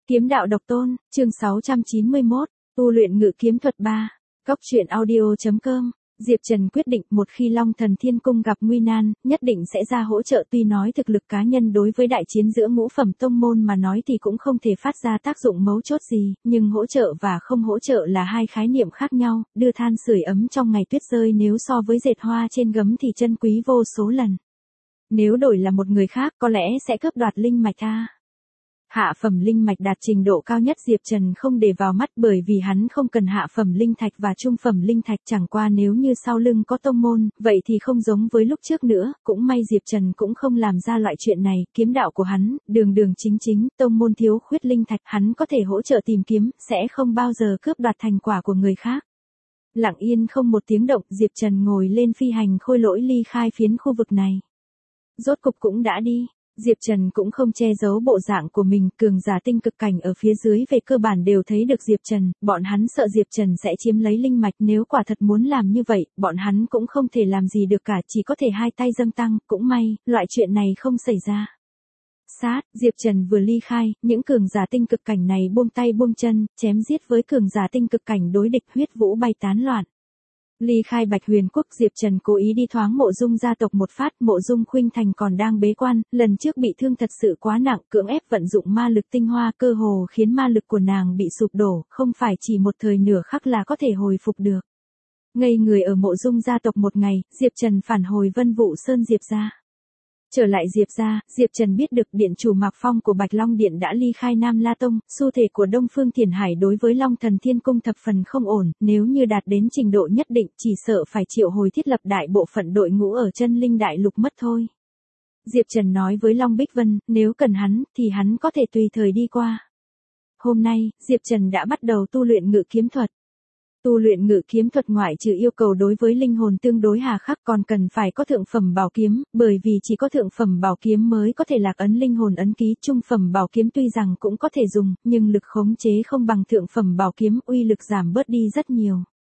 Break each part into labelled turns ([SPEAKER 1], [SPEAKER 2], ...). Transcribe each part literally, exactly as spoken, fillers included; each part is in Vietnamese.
[SPEAKER 1] Kiếm đạo độc tôn, chương sáu trăm chín mươi mốt, tu luyện ngự kiếm thuật ba. Cốc truyện audio chấm com. Diệp Trần quyết định một khi Long Thần Thiên Cung gặp nguy nan, nhất định sẽ ra hỗ trợ. Tuy nói thực lực cá nhân đối với đại chiến giữa ngũ phẩm tông môn mà nói thì cũng không thể phát ra tác dụng mấu chốt gì, nhưng hỗ trợ và không hỗ trợ là hai khái niệm khác nhau. Đưa than sưởi ấm trong ngày tuyết rơi nếu so với dệt hoa trên gấm thì chân quý vô số lần. Nếu đổi là một người khác có lẽ sẽ cướp đoạt linh mạch a. Hạ phẩm linh mạch đạt trình độ cao nhất Diệp Trần không để vào mắt, bởi vì hắn không cần hạ phẩm linh thạch và trung phẩm linh thạch. Chẳng qua nếu như sau lưng có tông môn, vậy thì không giống với lúc trước nữa. Cũng may Diệp Trần cũng không làm ra loại chuyện này. Kiếm đạo của hắn, đường đường chính chính, tông môn thiếu khuyết linh thạch, hắn có thể hỗ trợ tìm kiếm, sẽ không bao giờ cướp đoạt thành quả của người khác. Lặng yên không một tiếng động, Diệp Trần ngồi lên phi hành khôi lỗi ly khai phiến khu vực này. Rốt cục cũng đã đi. Diệp Trần cũng không che giấu bộ dạng của mình, cường giả tinh cực cảnh ở phía dưới về cơ bản đều thấy được Diệp Trần, bọn hắn sợ Diệp Trần sẽ chiếm lấy linh mạch. Nếu quả thật muốn làm như vậy, bọn hắn cũng không thể làm gì được cả, chỉ có thể hai tay dâng tăng. Cũng may, loại chuyện này không xảy ra. Sát, Diệp Trần vừa ly khai, những cường giả tinh cực cảnh này buông tay buông chân, chém giết với cường giả tinh cực cảnh đối địch, huyết vũ bay tán loạn. Ly khai Bạch Huyền Quốc, Diệp Trần cố ý đi thoáng Mộ Dung gia tộc một phát. Mộ Dung Khuynh Thành còn đang bế quan, lần trước bị thương thật sự quá nặng, cưỡng ép vận dụng ma lực tinh hoa, cơ hồ khiến ma lực của nàng bị sụp đổ, không phải chỉ một thời nửa khắc là có thể hồi phục được. Ngây người ở Mộ Dung gia tộc một ngày, Diệp Trần phản hồi Vân Vũ Sơn Diệp gia. Trở lại Diệp gia, Diệp Trần biết được điện chủ Mạc Phong của Bạch Long Điện đã ly khai Nam La Tông. Xu thế của Đông Phương Thiền Hải đối với Long Thần Thiên Cung thập phần không ổn, nếu như đạt đến trình độ nhất định chỉ sợ phải triệu hồi thiết lập đại bộ phận đội ngũ ở chân linh đại lục mất thôi. Diệp Trần nói với Long Bích Vân, nếu cần hắn, thì hắn có thể tùy thời đi qua. Hôm nay, Diệp Trần đã bắt đầu tu luyện ngự kiếm thuật. Tu luyện ngự kiếm thuật ngoại trừ yêu cầu đối với linh hồn tương đối hà khắc, còn cần phải có thượng phẩm bảo kiếm, bởi vì chỉ có thượng phẩm bảo kiếm mới có thể lạc ấn linh hồn ấn ký. Trung phẩm bảo kiếm tuy rằng cũng có thể dùng, nhưng lực khống chế không bằng thượng phẩm bảo kiếm, uy lực giảm bớt đi rất nhiều.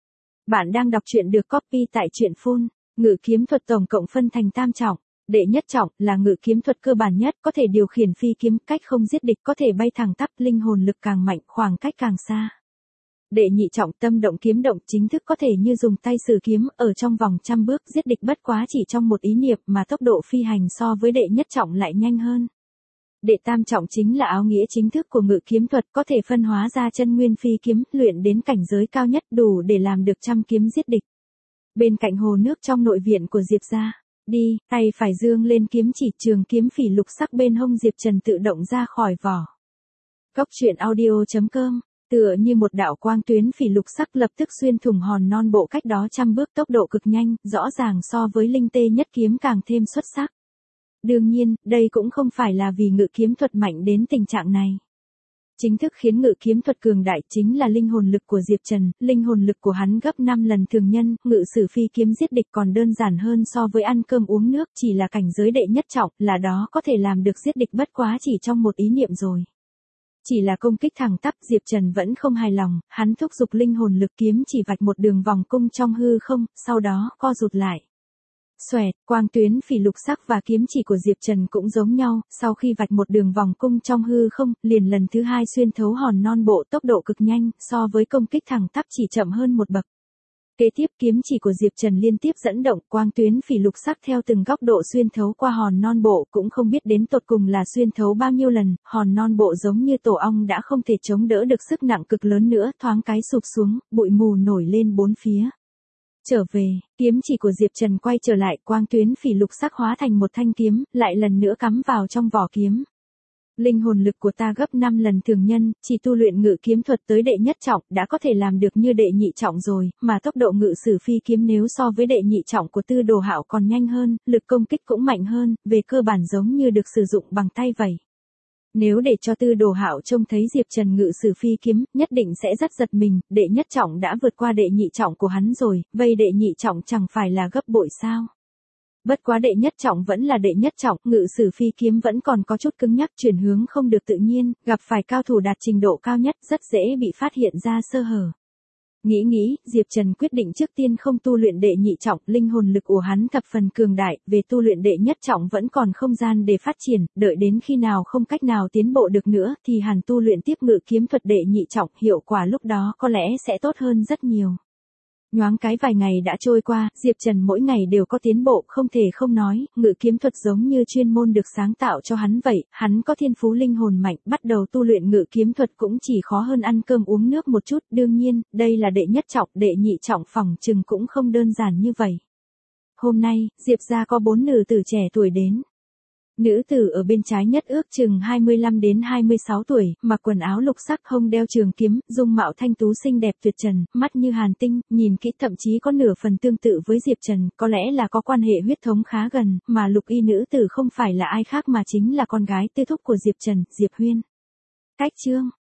[SPEAKER 1] Bạn đang đọc truyện được copy tại truyện phun. Ngự kiếm thuật tổng cộng phân thành tam trọng. Đệ nhất trọng là ngự kiếm thuật cơ bản nhất, có thể điều khiển phi kiếm, cách không giết địch, có thể bay thẳng tắp, linh hồn lực càng mạnh, khoảng cách càng xa. Đệ nhị trọng tâm động kiếm động, chính thức có thể như dùng tay sử kiếm, ở trong vòng trăm bước giết địch bất quá chỉ trong một ý niệm, mà tốc độ phi hành so với đệ nhất trọng lại nhanh hơn. Đệ tam trọng chính là áo nghĩa chính thức của ngự kiếm thuật, có thể phân hóa ra chân nguyên phi kiếm, luyện đến cảnh giới cao nhất, đủ để làm được trăm kiếm giết địch. Bên cạnh hồ nước trong nội viện của Diệp gia, đi, tay phải dương lên kiếm chỉ, trường kiếm phỉ lục sắc bên hông Diệp Trần tự động ra khỏi vỏ. Cốc truyện audio chấm com. Tựa như một đạo quang tuyến phỉ lục sắc lập tức xuyên thủng hòn non bộ cách đó trăm bước, tốc độ cực nhanh, rõ ràng so với linh tê nhất kiếm càng thêm xuất sắc. Đương nhiên, đây cũng không phải là vì ngự kiếm thuật mạnh đến tình trạng này. Chính thức khiến ngự kiếm thuật cường đại chính là linh hồn lực của Diệp Trần, linh hồn lực của hắn gấp năm lần thường nhân, ngự sử phi kiếm giết địch còn đơn giản hơn so với ăn cơm uống nước, chỉ là cảnh giới đệ nhất trọng, là đó có thể làm được giết địch bất quá chỉ trong một ý niệm rồi. Chỉ là công kích thẳng tắp, Diệp Trần vẫn không hài lòng, hắn thúc giục linh hồn lực, kiếm chỉ vạch một đường vòng cung trong hư không, sau đó co rụt lại. Xoẹt, quang tuyến phỉ lục sắc và kiếm chỉ của Diệp Trần cũng giống nhau, sau khi vạch một đường vòng cung trong hư không, liền lần thứ hai xuyên thấu hòn non bộ, tốc độ cực nhanh, so với công kích thẳng tắp chỉ chậm hơn một bậc. Kế tiếp kiếm chỉ của Diệp Trần liên tiếp dẫn động, quang tuyến phỉ lục sắc theo từng góc độ xuyên thấu qua hòn non bộ, cũng không biết đến tột cùng là xuyên thấu bao nhiêu lần, hòn non bộ giống như tổ ong đã không thể chống đỡ được sức nặng cực lớn nữa, thoáng cái sụp xuống, bụi mù nổi lên bốn phía. Trở về, kiếm chỉ của Diệp Trần quay trở lại, quang tuyến phỉ lục sắc hóa thành một thanh kiếm, lại lần nữa cắm vào trong vỏ kiếm. Linh hồn lực của ta gấp năm lần thường nhân, chỉ tu luyện ngự kiếm thuật tới đệ nhất trọng, đã có thể làm được như đệ nhị trọng rồi, mà tốc độ ngự sử phi kiếm nếu so với đệ nhị trọng của Tư Đồ Hạo còn nhanh hơn, lực công kích cũng mạnh hơn, về cơ bản giống như được sử dụng bằng tay vậy. Nếu để cho Tư Đồ Hạo trông thấy Diệp Trần ngự sử phi kiếm, nhất định sẽ rất giật mình, đệ nhất trọng đã vượt qua đệ nhị trọng của hắn rồi, vậy đệ nhị trọng chẳng phải là gấp bội sao? Bất quá đệ nhất trọng vẫn là đệ nhất trọng, ngự sử phi kiếm vẫn còn có chút cứng nhắc, chuyển hướng không được tự nhiên, gặp phải cao thủ đạt trình độ cao nhất rất dễ bị phát hiện ra sơ hở. Nghĩ nghĩ, Diệp Trần quyết định trước tiên không tu luyện đệ nhị trọng, linh hồn lực của hắn thập phần cường đại, về tu luyện đệ nhất trọng vẫn còn không gian để phát triển, đợi đến khi nào không cách nào tiến bộ được nữa thì hẳn tu luyện tiếp ngự kiếm thuật đệ nhị trọng, hiệu quả lúc đó có lẽ sẽ tốt hơn rất nhiều. Nhoáng cái vài ngày đã trôi qua, Diệp Trần mỗi ngày đều có tiến bộ, không thể không nói, ngự kiếm thuật giống như chuyên môn được sáng tạo cho hắn vậy, hắn có thiên phú linh hồn mạnh, bắt đầu tu luyện ngự kiếm thuật cũng chỉ khó hơn ăn cơm uống nước một chút, đương nhiên, đây là đệ nhất trọng, đệ nhị trọng phòng chừng cũng không đơn giản như vậy. Hôm nay, Diệp gia có bốn nữ tử trẻ tuổi đến. Nữ tử ở bên trái nhất ước chừng hai mươi lăm đến hai mươi sáu tuổi, mặc quần áo lục sắc, hông đeo trường kiếm, dung mạo thanh tú xinh đẹp tuyệt trần, mắt như hàn tinh, nhìn kỹ thậm chí có nửa phần tương tự với Diệp Trần, có lẽ là có quan hệ huyết thống khá gần, mà lục y nữ tử không phải là ai khác mà chính là con gái tư thúc của Diệp Trần, Diệp Huyên. Cách chương